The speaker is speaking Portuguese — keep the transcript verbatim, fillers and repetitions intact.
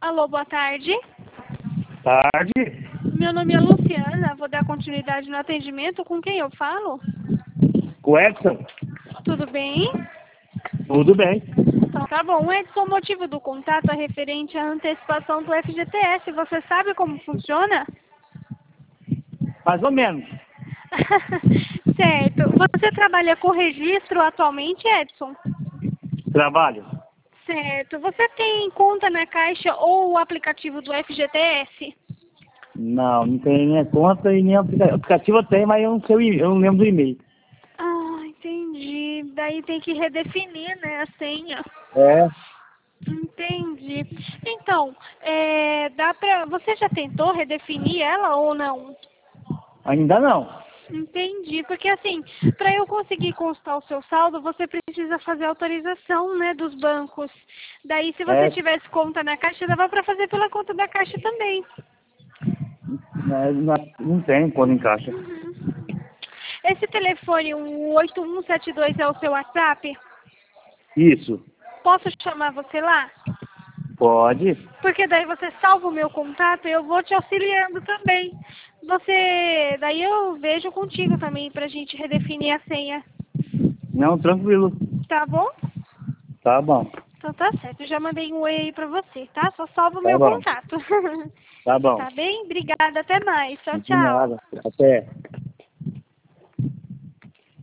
Alô, boa tarde. Tarde. Meu nome é Luciana, vou dar continuidade no atendimento. Com quem eu falo? Com o Edson? Tudo bem? Tudo bem. Então tá bom. Edson, o motivo do contato é referente à antecipação do F G T S. Você sabe como funciona? Mais ou menos. Certo. Você trabalha com registro atualmente, Edson? Trabalho. Certo. Você tem conta na Caixa ou o aplicativo do F G T S? Não, não tem nem conta e nem aplica- aplicativo eu tenho, mas eu não sei o e- eu não lembro do e-mail. Ah, entendi. Daí tem que redefinir, né, a senha. É. Entendi. Então, é, dá pra... Você já tentou redefinir ela ou não? Ainda não. Entendi, porque assim, para eu conseguir constar o seu saldo, você precisa fazer autorização, né, dos bancos. Daí, se você É, tivesse conta na Caixa, dava para fazer pela conta da Caixa também. não, não não tem quando encaixa. Uhum. Esse telefone, o oito um sete dois, é o seu WhatsApp? Isso. Posso chamar você lá? Pode. Porque daí você salva o meu contato e eu vou te auxiliando também. Você, daí eu vejo contigo também pra gente redefinir a senha. Não, tranquilo. Tá bom? Tá bom. Então tá certo. Eu já mandei um oi aí pra você, tá? Só salva o Tá meu bom. contato. Tá bom. Tá bem? Obrigada. Até mais. Tchau, De tchau. nada. Até.